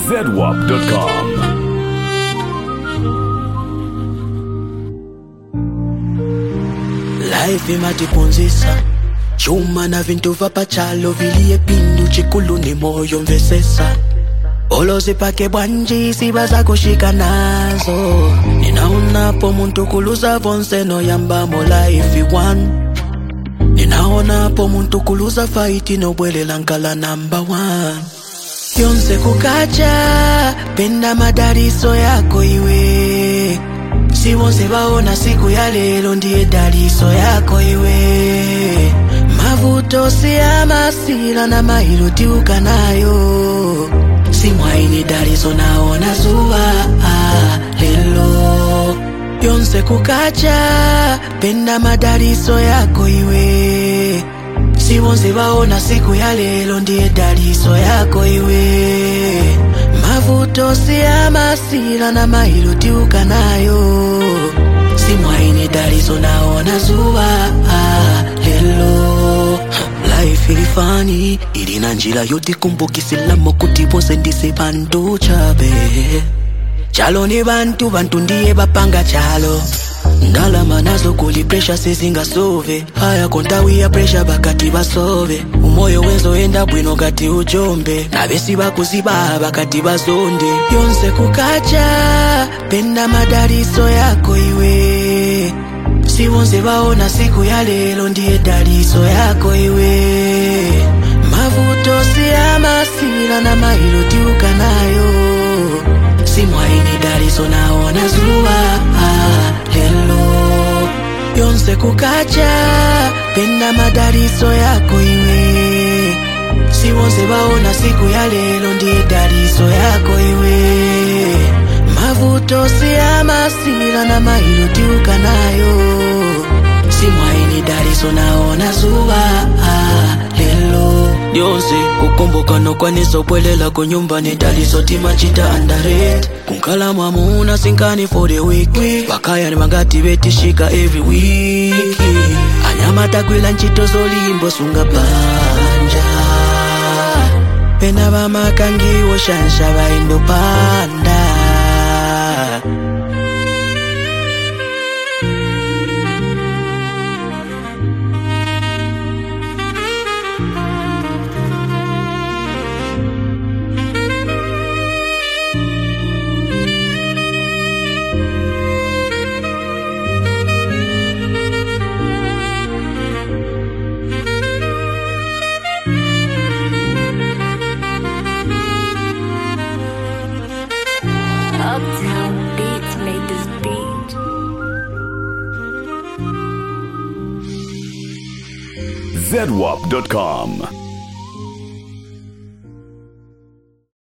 ZWAP.com. Life imatipunzisa chuma na vintu vapachalo vilie pindu chikulu ni moyo mvesesa olozi pake bwanji siba za kushika nazo ninaonapo muntu kuluza vonse no yamba mo life one ninaonapo muntu kuluza fight no bwele lankala number one yonse kukacha penda madariso yako iwe si wonse baona siku ya lelo ndiye daliso yako iwe mavuto si amasila na mahiloti ukanayo si mwaini daliso naona zuwa lelo yonse kukacha penda madaliso yako iwe si wonse baona siku ya lelo ndiye daliso yako iwe mavuto si amasila na mahiloti ukanayo si mwaini daliso naona zuwa lelo life ilifani ilina njila yote kumbukisila mokuti bonse ndise bantu chabe chalo ni bantu ndiye bapanga chalo ndalama nazo kuli pressure sezinga sove haya kontawi ya pressure bakati basove umoyo wenzo enda bwino kati ujombe na besi bakuziba bakati bazonde yonse kukacha penda madariso yako iwe si wonse baona siku ya lelo ndiye daliso yako iwe mavuto si amasila na mahiloti ukanayo si mwaini daliso naona zuwa lelo yonse kukacha penda madariso yako iwe si wonse baona siku ya lelo ndiye daliso yako iwe mavuto si amasila na mahiloti ukanayo si mwaini daliso naona zuwa lelo yonse kukumbuka no kwaniso pwelela kunyumba ni daliso timachita underrated kunkala mwamuna sinkani for the week bakaya ni mangati betishika every week anyama takwila nchito zolimbo sunga panja pena bamakangiwo shansha baindo panda Uptown Beats made this beat. ZWAP.com.